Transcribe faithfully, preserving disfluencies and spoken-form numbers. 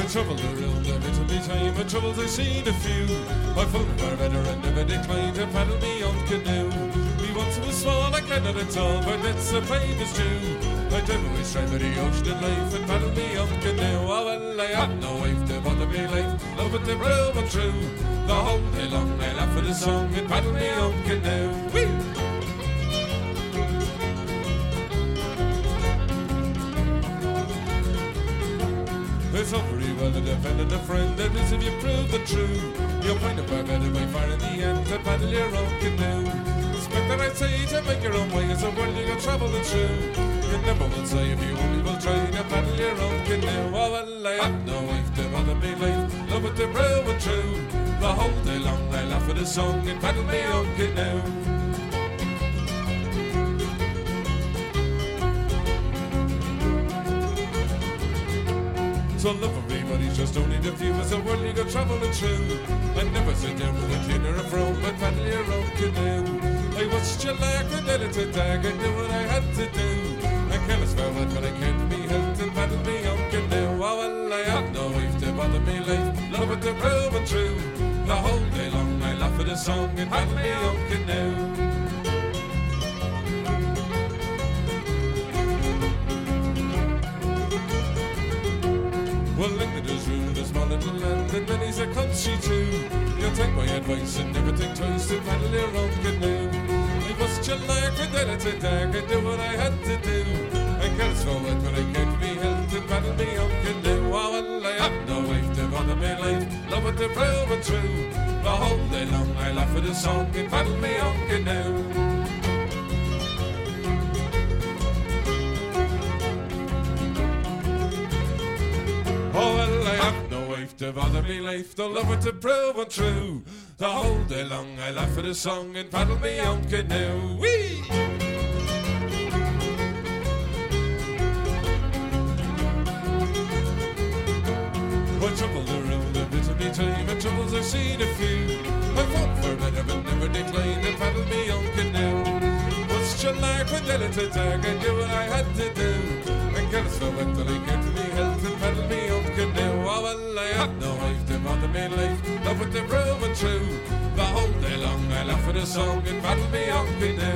I travelled around a bit of me time, and troubles I seen a few. I found far better and never declined to paddle me on canoe. Me once was small, I cannot at all, but that's a famous Jew. I never wish tried for the ocean in life and paddle me on canoe. Oh well, I had no wife to bother me life, love it to blow but true. The whole day long I laugh at the song and paddle me on canoe. Whee! It's all very well to defend a friend, that is if you prove the true. You'll find a far better by far in the end to paddle your own canoe. Respect that I'd say to make your own way, it's a world you can travel the true. You never will say if you only will try to paddle your own canoe. Oh well, I have no wife to bother me life, love it to prove and true. The whole day long I laugh at a song and paddle my own canoe. So love everybody's just only the few, as a world you go travelling through. I never sit down with a tin or a frown, but paddle your own canoe. I watched you like a dead to tag, I knew what I had to do. I can't spell it, but I can't be helped and paddle me own canoe. Oh well, I have no wife to bother me life, love it to prove and true. The whole day long I laugh at a song and paddle me own canoe. Well, England is rude, a small little land, and many's a country too. You'll take my advice and never think twice to paddle your own canoe. I must you like a dead to dag, I do what I had to do. I can't swallow it, but I can't be held to paddle me own canoe. Oh, well, I have no wife to bother me life, love it to prove and true. The whole day long I laugh at a song and paddle me own canoe. Oh well, I have no wife to bother me life, the love it to prove and true. The whole day long I laugh at a song and paddle me own canoe. Whee! I travelled around a bit of me time, and troubles I've seen a few. I fought for better but never declined and paddle me own canoe. What's your like with delicate tag, I knew what I had to do. I can't swim it till I get to me health and paddle me own canoe. Oh well, I have no wife to bother me life, love it to prove and true. The whole day long I laugh at a song and paddle me own canoe.